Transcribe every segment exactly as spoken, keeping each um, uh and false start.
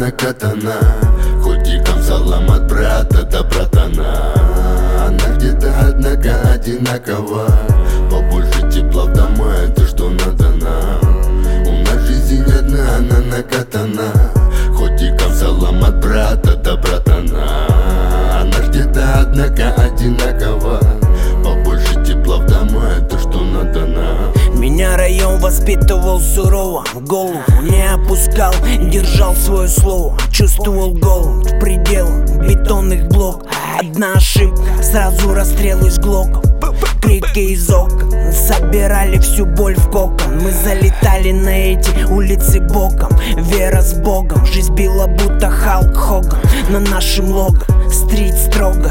накатана, хоть и камзалом от брата до братана. Она где-то, однако, одинакова, побольше тепла в дома, это что надо нам. У нас жизнь одна, она накатана, хоть и камзалом от брата до братана. Она где-то, однако, одинакова, побольше тепла в дома, это что надо нам. Меня район воспитывал сурово, голову не опускал, держал свое слово. Чувствовал голод в пределах бетонных блоков. Одна ошибка, сразу расстрел из глоков. Крики из окон, собирали всю боль в кокон. Мы залетали на эти улицы боком. Вера с Богом, жизнь била будто Халк Хоган. На нашем лого стрит строго.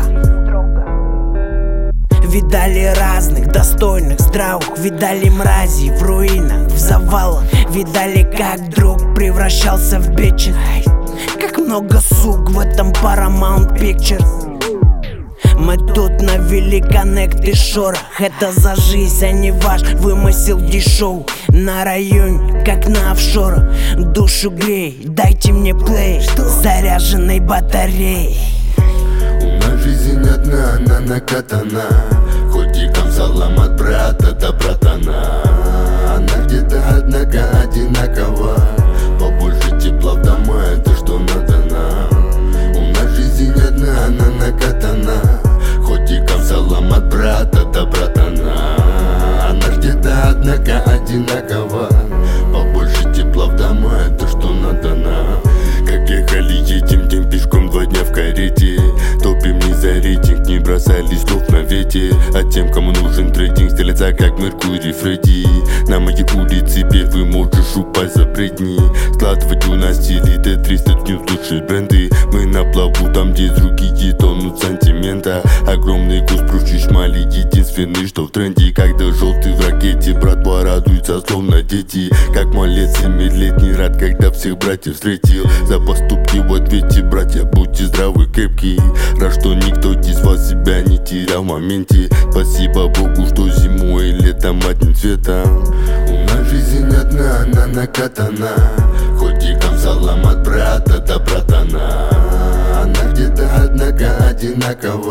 Видали разных, достойных, здравых. Видали мразей в руинах, в завалах. Видали, как друг превращался в бичес. Как много сук в этом Paramount Pictures. Мы тут навели коннект и шорох. Это за жизнь, а не ваш вымысел дешевый. На районе, как на офшорах. Душу грей, дайте мне плей заряженной батареей. У нас жизнь одна, она накатана, хоть и камзалом от брата до братана. Она где-то, однако, одинакова, побольше тепла в дома, это что надо нам. У нас жизнь одна, она накатана, хоть и камзалом от брата до братана. Она где-то, однако, одинакова, побольше тепла в дома, это что надо нам. Как ехали, едем, день пешком, два дня в карете. Топим не за рейтинг, не бросали слов на ветер. А тем, кому нужен трейдинг, стелятся как Меркурий Фредди. На моей улице первый можешь упасть за бредни. Складывать у нас стили Т триста дней лучшие бренды. Мы на плаву там, где другие тонут сантимента. Огромный кус, прочишь мали, единственный, что в тренде. Когда желтый в ракете, братва радуется, словно дети. Как малец семилетний, рад, когда всех братьев встретил. За поступки в ответе, братья, будьте здравы, крепкие. Рад, что никто из вас себя не терял в моменте. Спасибо Богу, что зимой и летом одним цветом. У нас жизнь одна, она накатана, хоть и камзалом от брата до братана. Она где-то, однако, одинакова,